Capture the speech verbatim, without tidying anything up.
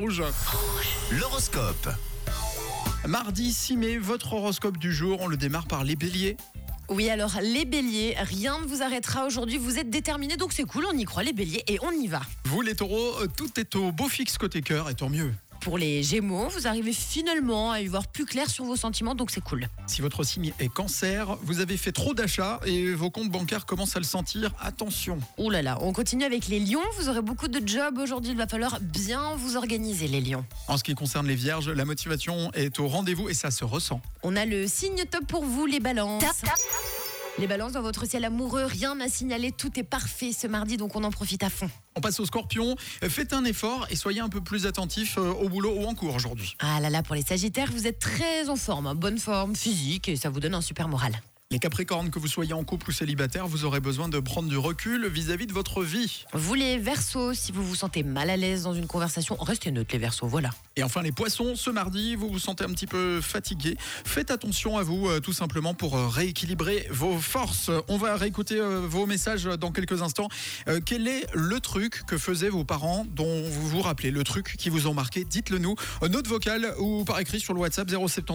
Rouge. L'horoscope. Mardi six mai, votre horoscope du jour, on le démarre par les béliers. Oui, alors les béliers, rien ne vous arrêtera aujourd'hui, vous êtes déterminés, donc c'est cool, on y croit les béliers et on y va. Vous les taureaux, tout est au beau fixe côté cœur et tant mieux. Pour les gémeaux, vous arrivez finalement à y voir plus clair sur vos sentiments, donc c'est cool. Si votre signe est cancer, vous avez fait trop d'achats et vos comptes bancaires commencent à le sentir, attention. Ouh là là, on continue avec les lions, vous aurez beaucoup de jobs aujourd'hui, il va falloir bien vous organiser les lions. En ce qui concerne les vierges, la motivation est au rendez-vous et ça se ressent. On a le signe top pour vous, les balances. Les balances, dans votre ciel amoureux, rien à signaler, tout est parfait ce mardi, donc on en profite à fond. On passe aux scorpions, faites un effort et soyez un peu plus attentifs au boulot ou en cours aujourd'hui. Ah là là, pour les sagittaires, vous êtes très en forme, hein, bonne forme physique et ça vous donne un super moral. Les capricornes, que vous soyez en couple ou célibataire, vous aurez besoin de prendre du recul vis-à-vis de votre vie. Vous les verseaux, si vous vous sentez mal à l'aise dans une conversation, restez neutre les verseaux, voilà. Et enfin les poissons, ce mardi, vous vous sentez un petit peu fatigué. Faites attention à vous, euh, tout simplement pour euh, rééquilibrer vos forces. On va réécouter euh, vos messages dans quelques instants. Euh, quel est le truc que faisaient vos parents dont vous vous rappelez, le truc qui vous ont marqué? Dites-le nous, euh, note vocale ou par écrit sur le WhatsApp zéro sept.